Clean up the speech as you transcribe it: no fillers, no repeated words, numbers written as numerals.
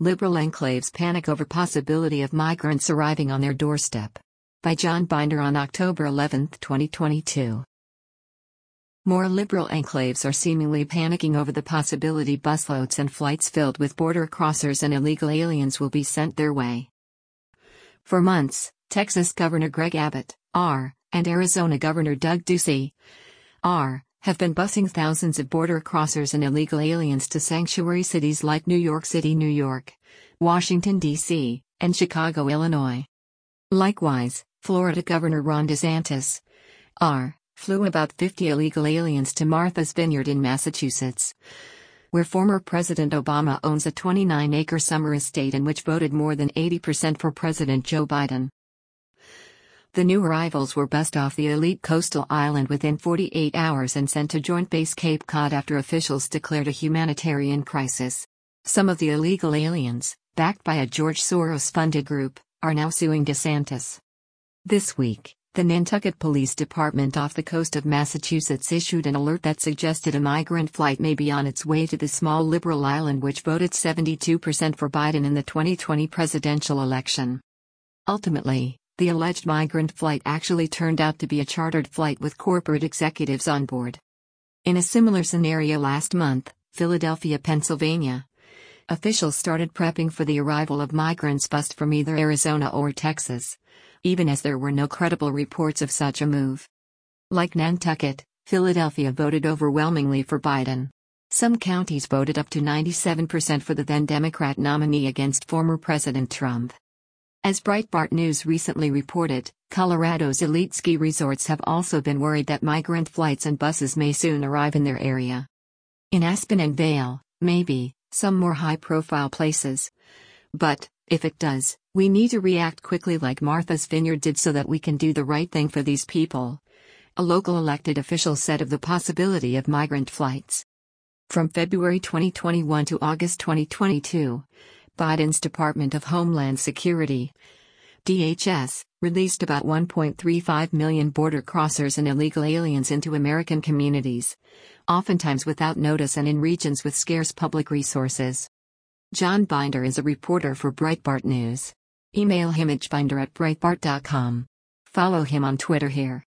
Liberal enclaves panic over possibility of migrants arriving on their doorstep. By John Binder on October 11, 2022. More liberal enclaves are seemingly panicking over the possibility busloads and flights filled with border crossers and illegal aliens will be sent their way. For months, Texas Governor Greg Abbott, R., and Arizona Governor Doug Ducey, R., have been busing thousands of border crossers and illegal aliens to sanctuary cities like New York City, New York, Washington, D.C., and Chicago, Illinois. Likewise, Florida Governor Ron DeSantis, R., flew about 50 illegal aliens to Martha's Vineyard in Massachusetts, where former President Obama owns a 29-acre summer estate and which voted more than 80% for President Joe Biden. The new arrivals were bussed off the elite coastal island within 48 hours and sent to Joint Base Cape Cod after officials declared a humanitarian crisis. Some of the illegal aliens, backed by a George Soros-funded group, are now suing DeSantis. This week, the Nantucket Police Department off the coast of Massachusetts issued an alert that suggested a migrant flight may be on its way to the small liberal island which voted 72% for Biden in the 2020 presidential election. Ultimately, the alleged migrant flight actually turned out to be a chartered flight with corporate executives on board. In a similar scenario last month, Philadelphia, Pennsylvania, officials started prepping for the arrival of migrants bussed from either Arizona or Texas, even as there were no credible reports of such a move. Like Nantucket, Philadelphia voted overwhelmingly for Biden. Some counties voted up to 97% for the then Democrat nominee against former President Trump. As Breitbart News recently reported, Colorado's elite ski resorts have also been worried that migrant flights and buses may soon arrive in their area. In Aspen and Vail, maybe, some more high-profile places. But, if it does, we need to react quickly like Martha's Vineyard did so that we can do the right thing for these people, a local elected official said of the possibility of migrant flights. From February 2021 to August 2022, Biden's Department of Homeland Security, DHS, released about 1.35 million border crossers and illegal aliens into American communities, oftentimes without notice and in regions with scarce public resources. John Binder is a reporter for Breitbart News. Email him at binder@breitbart.com. Follow him on Twitter here.